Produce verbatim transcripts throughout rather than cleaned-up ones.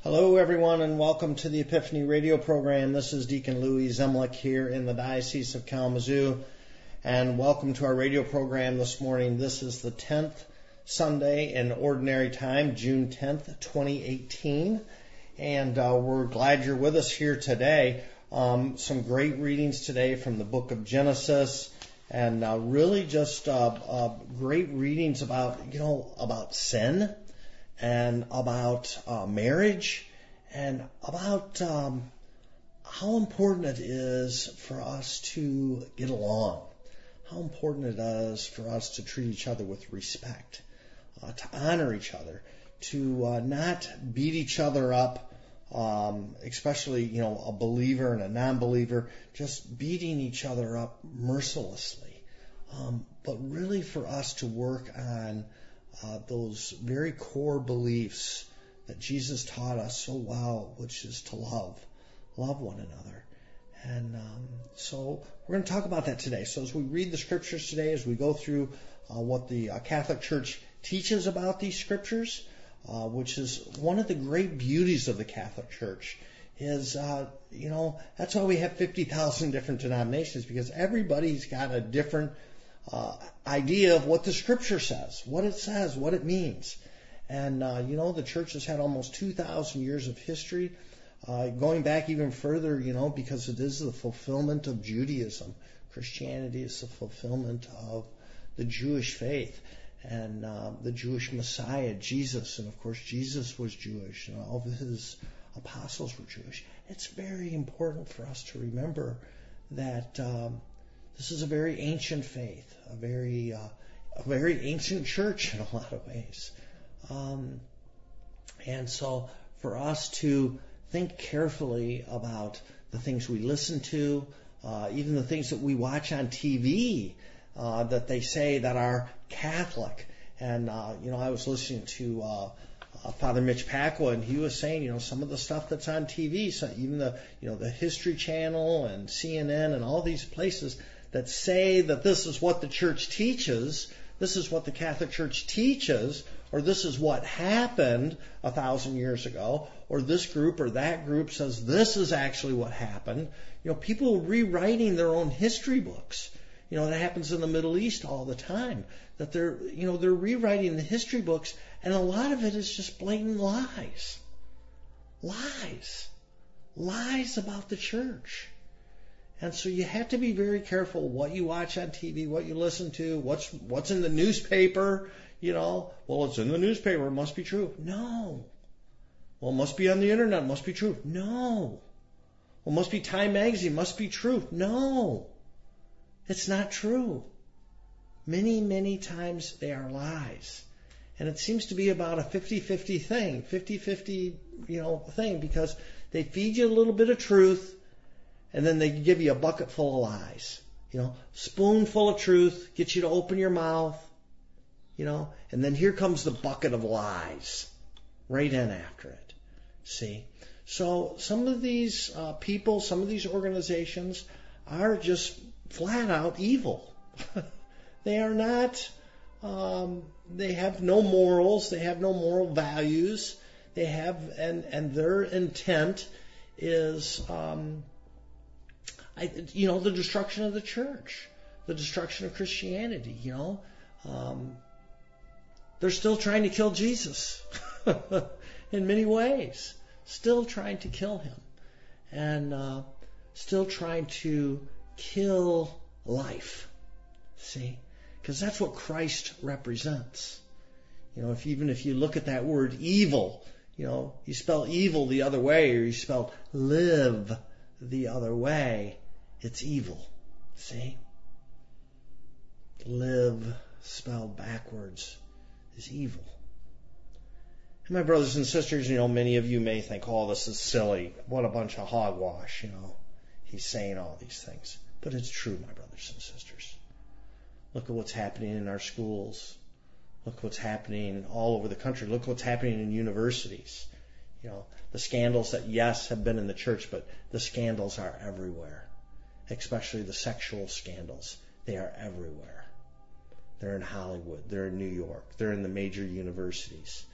Hello, everyone, and welcome to the Epiphany radio program. This is Deacon Louis Zemlich here in the Diocese of Kalamazoo, and welcome to our radio program this morning. This is the tenth Sunday in Ordinary Time, June tenth, twenty eighteen, and uh, we're glad you're with us here today. Um, some great readings today from the book of Genesis, and uh, really just uh, uh, great readings about, you know, about sin, and about uh, marriage, and about um, how important it is for us to get along, how important it is for us to treat each other with respect, uh, to honor each other, to uh, not beat each other up, um, especially, you know, a believer and a non-believer, just beating each other up mercilessly, um, but really for us to work on Uh, those very core beliefs that Jesus taught us so well, which is to love, love one another. And um, so we're going to talk about that today. So as we read the scriptures today, as we go through uh, what the uh, Catholic Church teaches about these scriptures, uh, which is one of the great beauties of the Catholic Church, is, uh, you know, that's why we have fifty thousand different denominations, because everybody's got a different Uh, idea of what the scripture says, what it says, what it means. And, uh, you know, the church has had almost two thousand years of history, uh, going back even further, you know, because it is the fulfillment of Judaism. Christianity is the fulfillment of the Jewish faith and uh, the Jewish Messiah, Jesus. And, of course, Jesus was Jewish, and all of his apostles were Jewish. It's very important for us to remember that um, this is a very ancient faith, a very uh, a very ancient church in a lot of ways. Um, and so for us to think carefully about the things we listen to, uh, even the things that we watch on T V uh, that they say that are Catholic. And, uh, you know, I was listening to uh, uh, Father Mitch Pacwa, and he was saying, you know, some of the stuff that's on T V, so even the, you know, the History Channel and C N N and all these places that say that this is what the church teaches, this is what the Catholic Church teaches, or this is what happened a thousand years ago, or this group or that group says this is actually what happened. You know, people rewriting their own history books. You know, that happens in the Middle East all the time. That they're, you know, they're rewriting the history books, and a lot of it is just blatant lies. Lies. Lies about the church. And so you have to be very careful what you watch on T V, what you listen to, what's what's in the newspaper. You know, well, it's in the newspaper, it must be true. No. Well, it must be on the internet, it must be true. No. Well, it must be Time Magazine, must be true. No. It's not true. Many, many times they are lies. And it seems to be about a fifty-fifty thing, fifty-fifty, you know, thing, because they feed you a little bit of truth, and then they give you a bucket full of lies. You know, spoonful of truth, get you to open your mouth, you know, and then here comes the bucket of lies right in after it. See? So some of these uh, people, some of these organizations are just flat out evil. They are not, um, they have no morals, they have no moral values, they have, and, and their intent is, um, I, you know, the destruction of the church, the destruction of Christianity, you know. Um, they're still trying to kill Jesus in many ways, still trying to kill him, and uh, still trying to kill life, see, because that's what Christ represents. You know, if even if you look at that word evil, you know, you spell evil the other way, or you spell live the other way, it's evil. See? Live, spelled backwards, is evil. And my brothers and sisters, you know, many of you may think, oh, this is silly. What a bunch of hogwash, you know. He's saying all these things. But it's true, my brothers and sisters. Look at what's happening in our schools. Look what's happening all over the country. Look what's happening in universities. You know, the scandals that, yes, have been in the church, but the scandals are everywhere, especially the sexual scandals. They are everywhere. They're in Hollywood. They're in New York. They're in the major universities.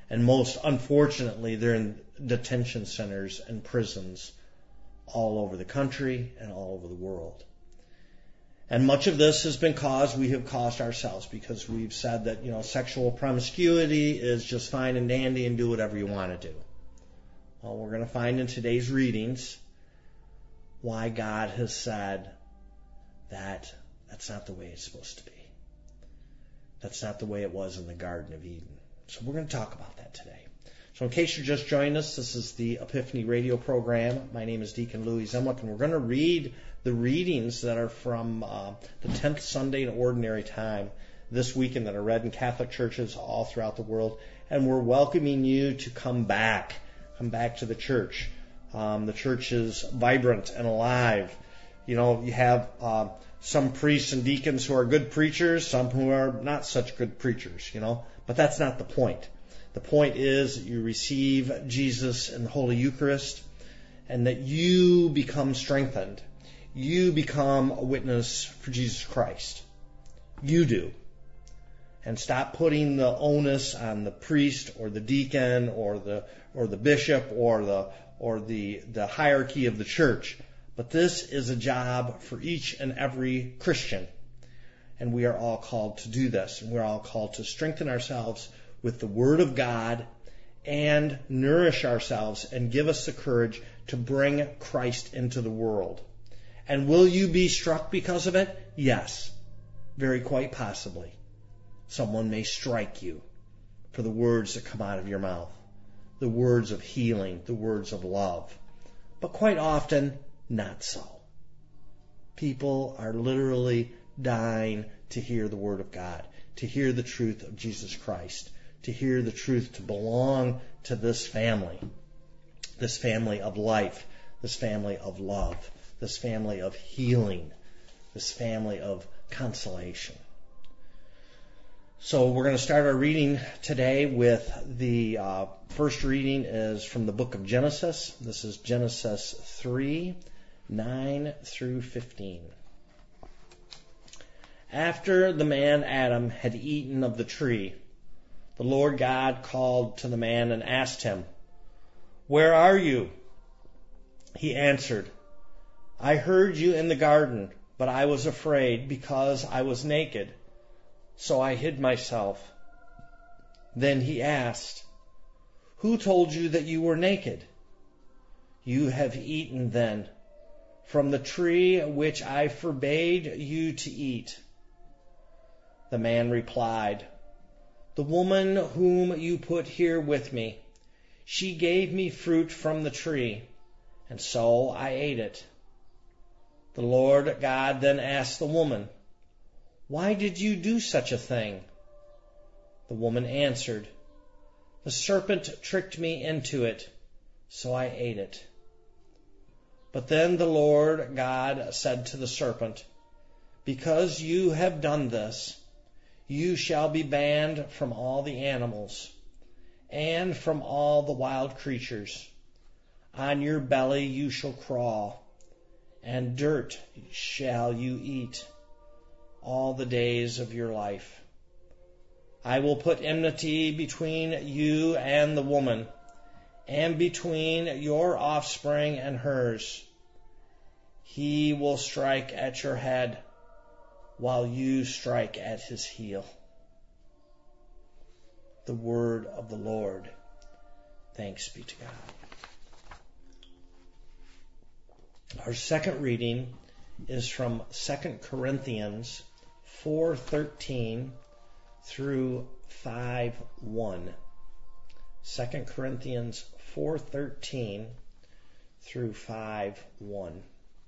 And most unfortunately, they're in detention centers and prisons all over the country and all over the world. And much of this has been caused, we have caused ourselves, because we've said that, you know, sexual promiscuity is just fine and dandy and do whatever you want to do. Well, we're going to find in today's readings why God has said that that's not the way it's supposed to be. That's not the way it was in the Garden of Eden. So we're going to talk about that today. So in case you're just joining us, this is the Epiphany Radio program. My name is Deacon Louis Zemlich, and we're going to read the readings that are from uh, the tenth Sunday in Ordinary Time this weekend that are read in Catholic churches all throughout the world. And we're welcoming you to come back. Come back to the church. Um, the church is vibrant and alive. You know, you have uh, some priests and deacons who are good preachers, some who are not such good preachers, you know. But that's not the point. The point is that you receive Jesus in the Holy Eucharist and that you become strengthened. You become a witness for Jesus Christ. You do. And stop putting the onus on the priest or the deacon or the or the bishop or the or the, the hierarchy of the church. But this is a job for each and every Christian. And we are all called to do this. And we're all called to strengthen ourselves with the Word of God and nourish ourselves and give us the courage to bring Christ into the world. And will you be struck because of it? Yes. Very quite possibly. Someone may strike you for the words that come out of your mouth. The words of healing, the words of love. But quite often, not so. People are literally dying to hear the Word of God, to hear the truth of Jesus Christ, to hear the truth to belong to this family, this family of life, this family of love, this family of healing, this family of consolation. So we're going to start our reading today with the uh, first reading is from the book of Genesis. This is Genesis three, nine through fifteen. After the man Adam had eaten of the tree, the Lord God called to the man and asked him, "Where are you?" He answered, "I heard you in the garden, but I was afraid because I was naked. So I hid myself." Then he asked, "Who told you that you were naked? You have eaten then from the tree which I forbade you to eat." The man replied, "The woman whom you put here with me, she gave me fruit from the tree, and so I ate it." The Lord God then asked the woman, "Why did you do such a thing?" The woman answered, "The serpent tricked me into it, so I ate it." But then the Lord God said to the serpent, "Because you have done this, you shall be banned from all the animals and from all the wild creatures. On your belly you shall crawl, and dirt shall you eat all the days of your life. I will put enmity between you and the woman, and between your offspring and hers. He will strike at your head, while you strike at his heel." The word of the Lord. Thanks be to God. Our second reading is from Second Corinthians four thirteen through five one. Second Corinthians four thirteen through five one.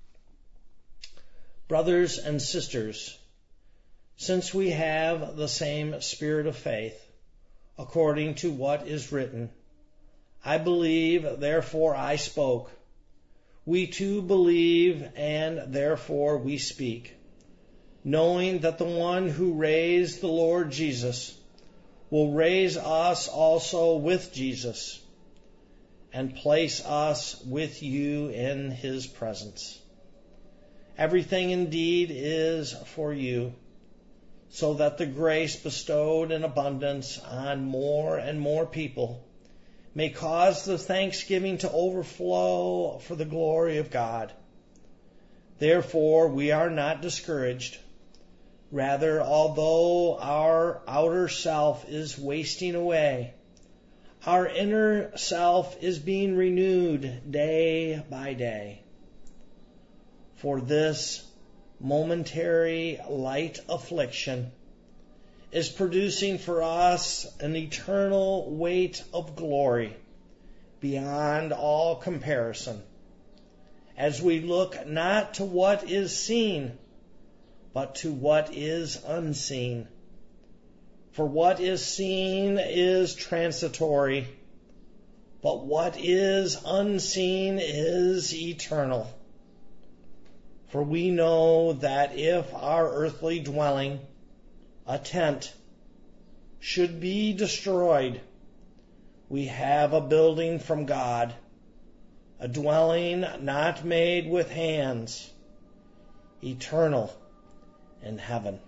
Brothers and sisters, since we have the same spirit of faith, according to what is written, "I believe, therefore I spoke," we too believe, and therefore we speak, knowing that the one who raised the Lord Jesus will raise us also with Jesus and place us with you in his presence. Everything indeed is for you, so that the grace bestowed in abundance on more and more people may cause the thanksgiving to overflow for the glory of God. Therefore, we are not discouraged. Rather, although our outer self is wasting away, our inner self is being renewed day by day. For this momentary light affliction is producing for us an eternal weight of glory beyond all comparison, as we look not to what is seen, but to what is unseen. For what is seen is transitory, but what is unseen is eternal. For we know that if our earthly dwelling, a tent, should be destroyed, we have a building from God, a dwelling not made with hands, eternal in heaven.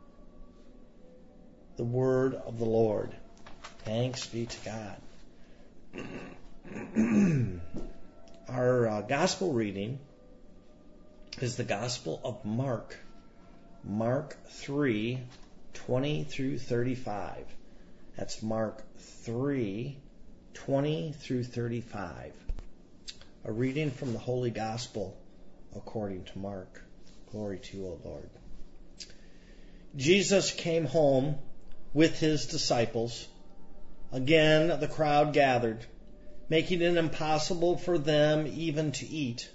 The word of the Lord. Thanks be to God. Our uh, gospel reading is the Gospel of Mark. Mark three, twenty through thirty-five. That's Mark three, twenty through thirty-five. A reading from the Holy Gospel according to Mark. Glory to you, O Lord. Jesus came home with his disciples. Again, the crowd gathered, making it impossible for them even to eat.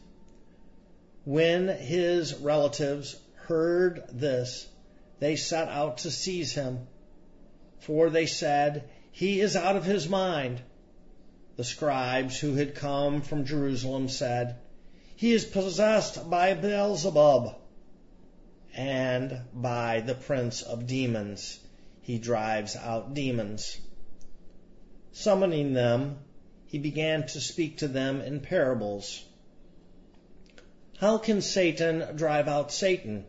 When his relatives heard this, they set out to seize him, for they said, "He is out of his mind." The scribes who had come from Jerusalem said, "He is possessed by Beelzebub, and by the prince of demons he drives out demons." Summoning them, he began to speak to them in parables. How can Satan drive out Satan?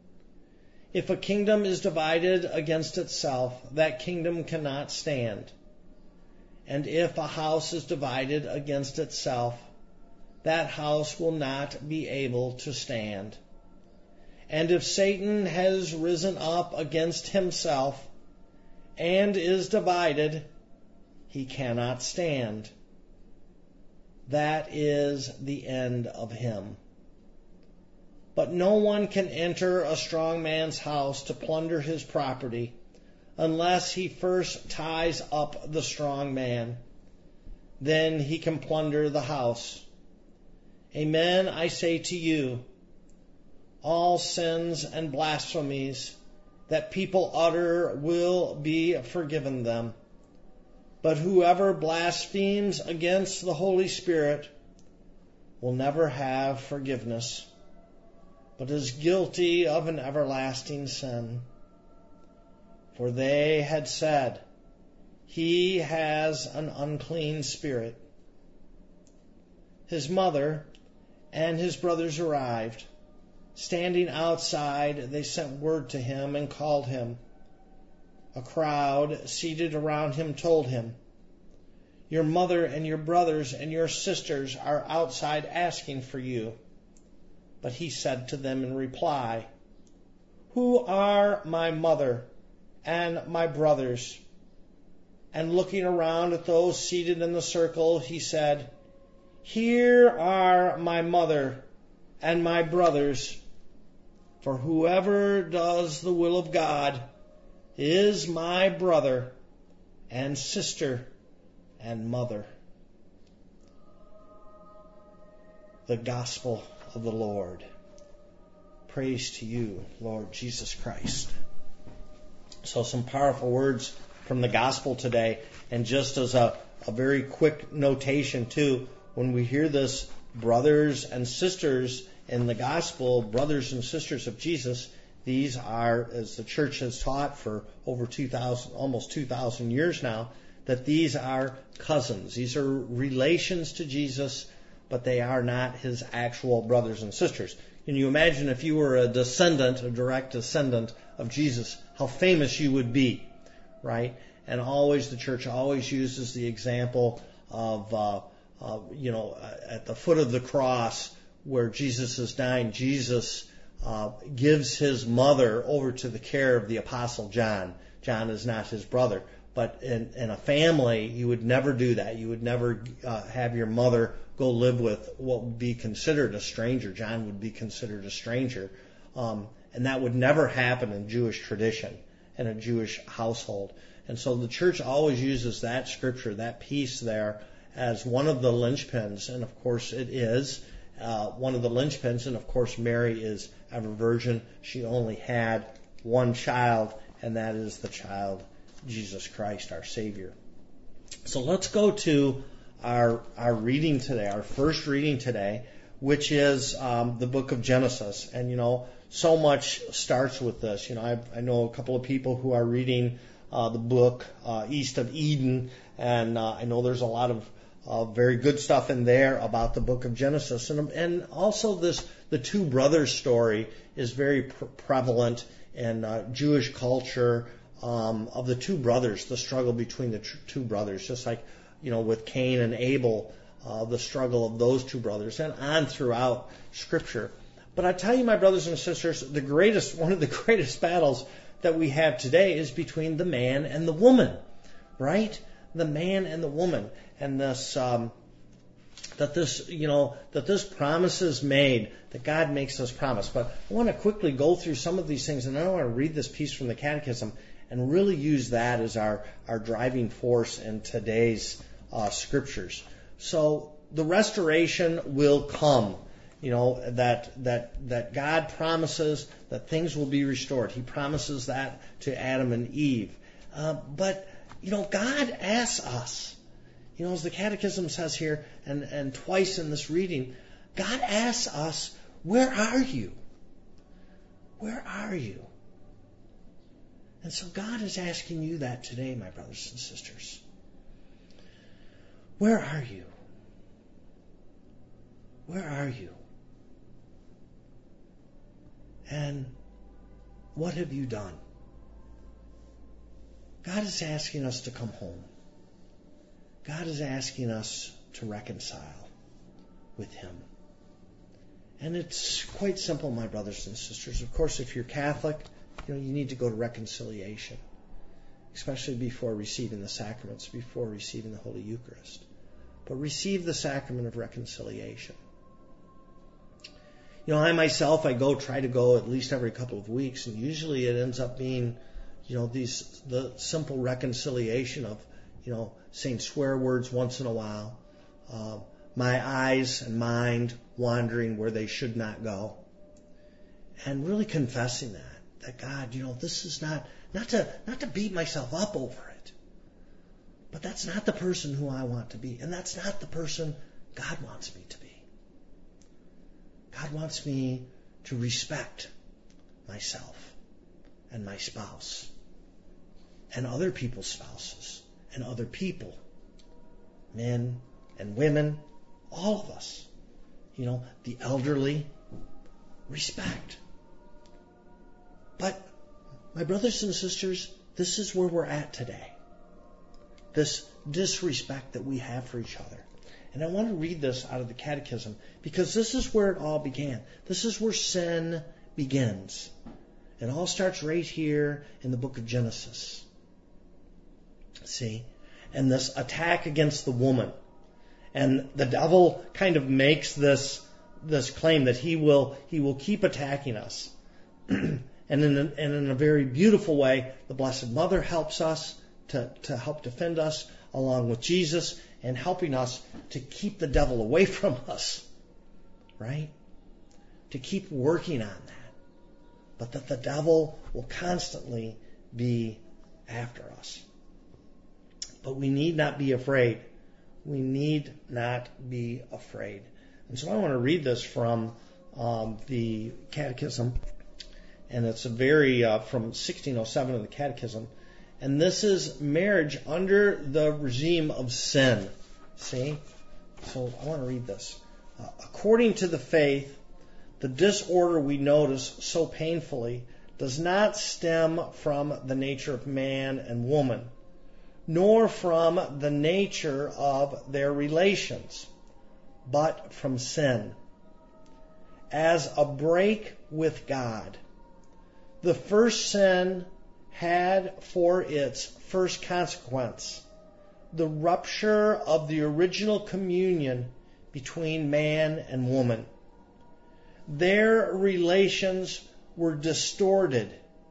If a kingdom is divided against itself, that kingdom cannot stand. And if a house is divided against itself, that house will not be able to stand. And if Satan has risen up against himself and is divided, he cannot stand. That is the end of him. But no one can enter a strong man's house to plunder his property unless he first ties up the strong man. Then he can plunder the house. Amen, I say to you, all sins and blasphemies that people utter will be forgiven them. But whoever blasphemes against the Holy Spirit will never have forgiveness, but is guilty of an everlasting sin. For they had said, "He has an unclean spirit." His mother and his brothers arrived. Standing outside, they sent word to him and called him. A crowd seated around him told him, "Your mother and your brothers and your sisters are outside asking for you." But he said to them in reply, "Who are my mother and my brothers?" And looking around at those seated in the circle, he said, "Here are my mother and my brothers. For whoever does the will of God is my brother and sister and mother." The Gospel of the Lord. Praise to you, Lord Jesus Christ. So some powerful words from the Gospel today. And just as a, a very quick notation too, when we hear this, brothers and sisters in the Gospel, brothers and sisters of Jesus, these are, as the church has taught for over two thousand, almost two thousand years now, that these are cousins. These are relations to Jesus, but they are not his actual brothers and sisters. Can you imagine if you were a descendant, a direct descendant of Jesus, how famous you would be, right? And always, the church always uses the example of, uh, uh, you know, at the foot of the cross where Jesus is dying, Jesus uh, gives his mother over to the care of the Apostle John. John is not his brother. But in, in a family, you would never do that. You would never uh, have your mother go live with what would be considered a stranger. John would be considered a stranger. Um, and that would never happen in Jewish tradition, in a Jewish household. And so the church always uses that scripture, that piece there, as one of the linchpins. And of course it is uh, one of the linchpins. And of course Mary is ever virgin. She only had one child, and that is the child Jesus Christ, our Savior. So let's go to our our reading today, our first reading today, which is um, the book of Genesis. And, you know, so much starts with this. You know, I, I know a couple of people who are reading uh, the book uh, East of Eden, and uh, I know there's a lot of uh, very good stuff in there about the book of Genesis. And, and also this, the two brothers story is very pre- prevalent in uh, Jewish culture. Um, of the two brothers, the struggle between the tr- two brothers, just like, you know, with Cain and Abel, uh, the struggle of those two brothers, and on throughout Scripture. But I tell you, my brothers and sisters, the greatest, one of the greatest battles that we have today is between the man and the woman, right? The man and the woman, and this, um, that this, you know, that this promise is made, that God makes this promise. But I want to quickly go through some of these things, and I want to read this piece from the Catechism and really use that as our, our driving force in today's uh, scriptures. So the restoration will come, you know, that that that God promises that things will be restored. He promises that to Adam and Eve. Uh, but, you know, God asks us, you know, as the Catechism says here, and, and twice in this reading, God asks us, where are you? Where are you? And so God is asking you that today, my brothers and sisters. Where are you? Where are you? And what have you done? God is asking us to come home. God is asking us to reconcile with Him. And it's quite simple, my brothers and sisters. Of course, if you're Catholic, you know, you need to go to reconciliation, especially before receiving the sacraments, before receiving the Holy Eucharist. But receive the sacrament of reconciliation. You know, I myself, I go, try to go at least every couple of weeks, and usually it ends up being, you know, these, the simple reconciliation of, you know, saying swear words once in a while, uh, my eyes and mind wandering where they should not go, and really confessing that. That God, you know, this is not, not to, not to beat myself up over it, but that's not the person who I want to be. And that's not the person God wants me to be. God wants me to respect myself and my spouse and other people's spouses and other people, men and women, all of us, you know, the elderly, respect. But, my brothers and sisters, this is where we're at today. This disrespect that we have for each other. And I want to read this out of the Catechism because this is where it all began. This is where sin begins. It all starts right here in the book of Genesis. See? And this attack against the woman. And the devil kind of makes this, this claim that he will, he will keep attacking us. And in, a, and in a very beautiful way, the Blessed Mother helps us to, to help defend us, along with Jesus, and helping us to keep the devil away from us, right? To keep working on that. But that the devil will constantly be after us. But we need not be afraid. We need not be afraid. And so I want to read this from um, the Catechism. And it's a very, uh, from sixteen oh seven of the Catechism. And this is marriage under the regime of sin. See? So I want to read this. Uh, according to the faith, the disorder we notice so painfully does not stem from the nature of man and woman, nor from the nature of their relations, but from sin. As a break with God, the first sin had for its first consequence the rupture of the original communion between man and woman. Their relations were distorted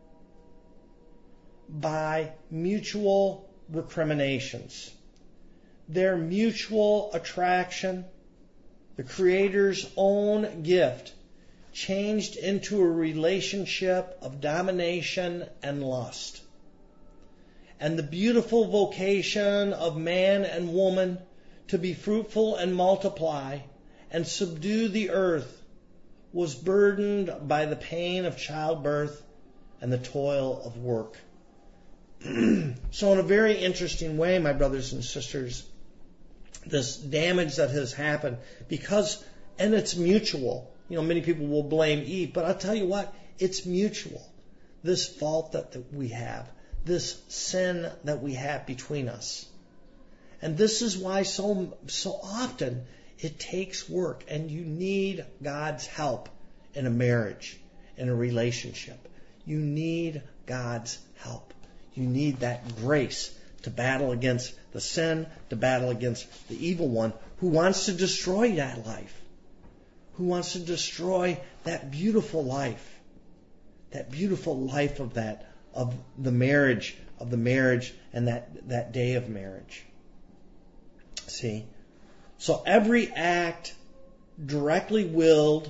by mutual recriminations. Their mutual attraction, the Creator's own gift, changed into a relationship of domination and lust. And the beautiful vocation of man and woman to be fruitful and multiply and subdue the earth was burdened by the pain of childbirth and the toil of work. So in a very interesting way, my brothers and sisters, this damage that has happened, because, and it's mutual. You know, many people will blame Eve, but I'll tell you what, it's mutual. This fault that, that we have, this sin that we have between us. And this is why so, so often it takes work, and you need God's help in a marriage, in a relationship. You need God's help. You need that grace to battle against the sin, to battle against the evil one who wants to destroy that life, who wants to destroy that beautiful life, that beautiful life of that, of the marriage, of the marriage and that, that day of marriage. See? So every act directly willed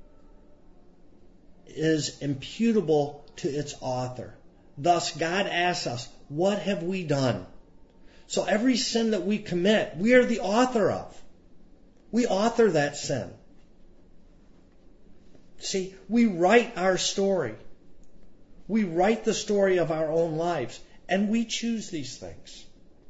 is imputable to its author. Thus, God asks us, what have we done? So every sin that we commit, we are the author of. We author that sin. See, we write our story. We write the story of our own lives, and we choose these things.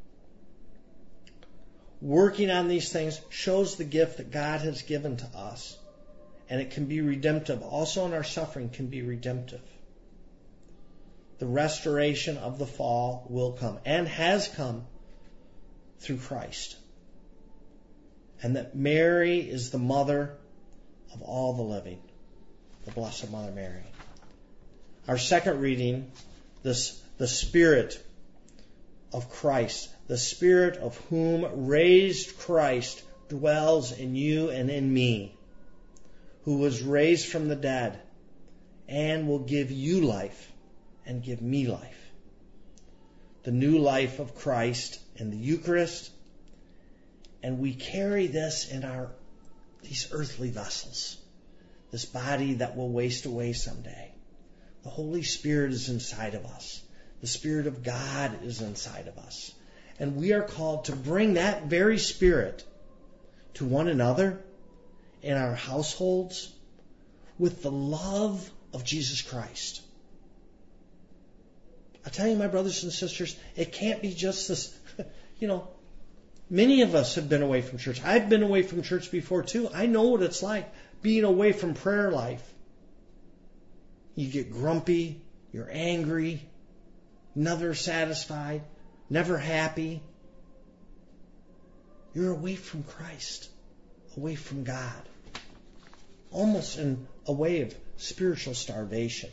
Working on these things shows the gift that God has given to us, and it can be redemptive. Also in our suffering can be redemptive. The restoration of the fall will come, and has come, through Christ. And that Mary is the mother of all the living, the Blessed Mother Mary. Our second reading, this, the Spirit of Christ, the Spirit of whom raised Christ dwells in you and in me, who was raised from the dead, and will give you life and give me life. The new life of Christ in the Eucharist, and we carry this in our these earthly vessels, this body that will waste away someday. The Holy Spirit is inside of us. The Spirit of God is inside of us. And we are called to bring that very Spirit to one another in our households with the love of Jesus Christ. I tell you, my brothers and sisters, it can't be just this, you know, many of us have been away from church. I've been away from church before too. I know what it's like being away from prayer life. You get grumpy, you're angry, never satisfied, never happy. You're away from Christ, away from God, almost in a way of spiritual starvation.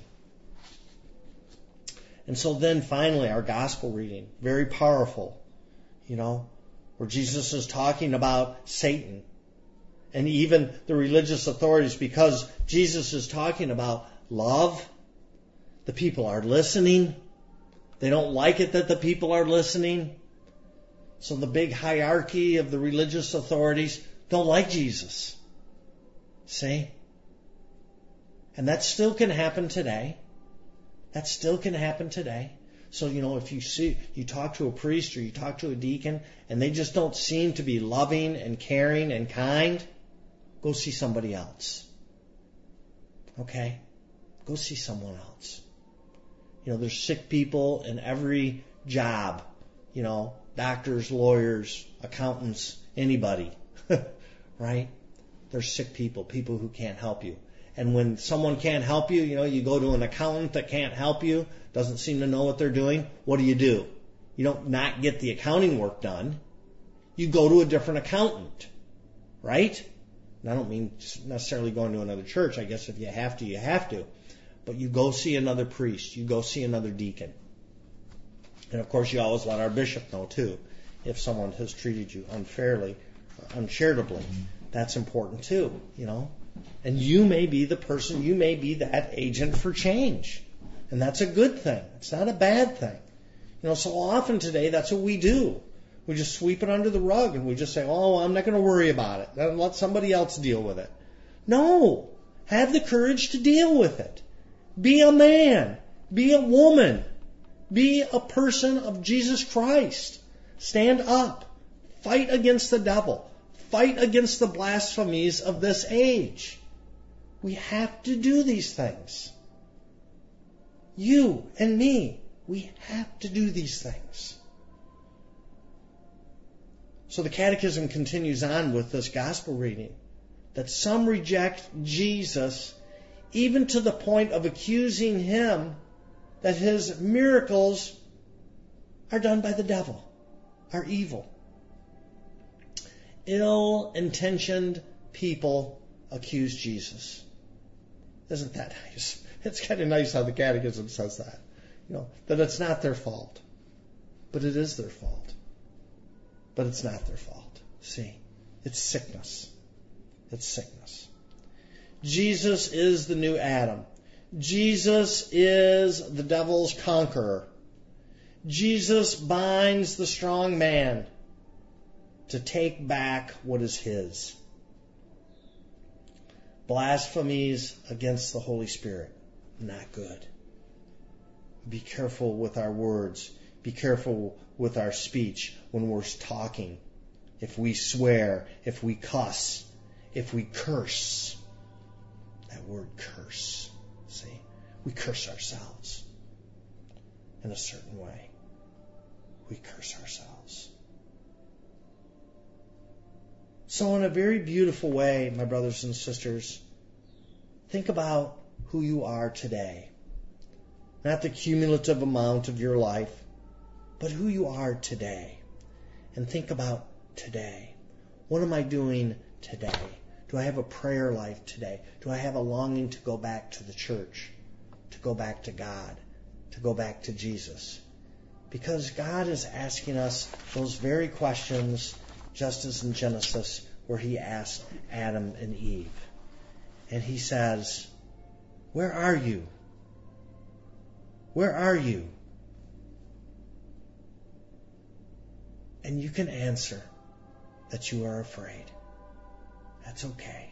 And so then finally our gospel reading, very powerful, you know, where Jesus is talking about Satan and even the religious authorities, because Jesus is talking about love. The people are listening. They don't like it that the people are listening. So the big hierarchy of the religious authorities don't like Jesus. See? And that still can happen today. That still can happen today. So, you know, if you see, you talk to a priest or you talk to a deacon and they just don't seem to be loving and caring and kind, go see somebody else. Okay? Go see someone else. You know, there's sick people in every job. You know, doctors, lawyers, accountants, anybody. Right? There's sick people, people who can't help you. And when someone can't help you, you know, you go to an accountant that can't help you, doesn't seem to know what they're doing, what do you do? You don't not get the accounting work done. You go to a different accountant, right? And I don't mean necessarily going to another church. I guess if you have to, you have to. But you go see another priest. You go see another deacon. And of course, you always let our bishop know too, if someone has treated you unfairly, uncharitably. That's important too, you know. And you may be the person, you may be that agent for change. And that's a good thing. It's not a bad thing. You know, so often today, that's what we do. We just sweep it under the rug and we just say, oh, I'm not going to worry about it. Let somebody else deal with it. No. Have the courage to deal with it. Be a man. Be a woman. Be a person of Jesus Christ. Stand up. Fight against the devil. Fight against the blasphemies of this age. We have to do these things. You and me, we have to do these things. So the Catechism continues on with this gospel reading, that some reject Jesus even to the point of accusing him that his miracles are done by the devil, are evil. Ill-intentioned people accuse Jesus. Isn't that nice? It's kind of nice how the Catechism says that. You know, that it's not their fault. But it is their fault. But it's not their fault. See, it's sickness. It's sickness. Jesus is the new Adam. Jesus is the devil's conqueror. Jesus binds the strong man to take back what is his. Blasphemies against the Holy Spirit, not good. Be careful with our words. Be careful with our speech when we're talking. If we swear, if we cuss, if we curse. That word curse, see? We curse ourselves in a certain way. We curse ourselves. So in a very beautiful way, my brothers and sisters, think about who you are today. Not the cumulative amount of your life, but who you are today. And think about today. What am I doing today? Do I have a prayer life today? Do I have a longing to go back to the church, to go back to God, to go back to Jesus? Because God is asking us those very questions, just as in Genesis, where he asked Adam and Eve. And he says, where are you? Where are you? And you can answer that you are afraid. That's okay.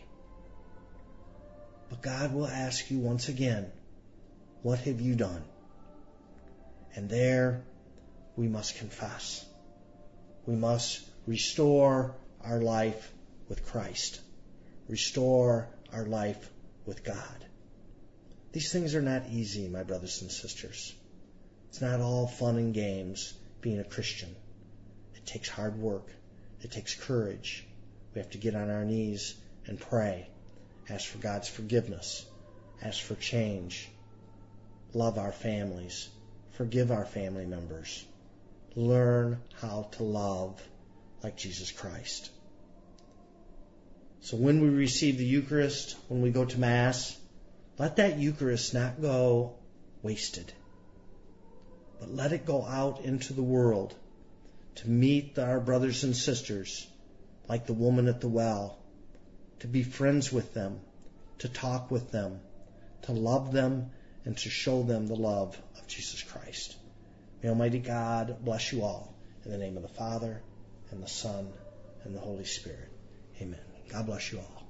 But God will ask you once again, what have you done? And there we must confess. We must restore our life with Christ. Restore our life with God. These things are not easy, my brothers and sisters. It's not all fun and games being a Christian. It takes hard work. It takes courage. We have to get on our knees and pray. Ask for God's forgiveness. Ask for change. Love our families. Forgive our family members. Learn how to love like Jesus Christ. So when we receive the Eucharist, when we go to Mass, let that Eucharist not go wasted, but let it go out into the world to meet our brothers and sisters like the woman at the well, to be friends with them, to talk with them, to love them, and to show them the love of Jesus Christ. May Almighty God bless you all. In the name of the Father, and the Son, and the Holy Spirit. Amen. God bless you all.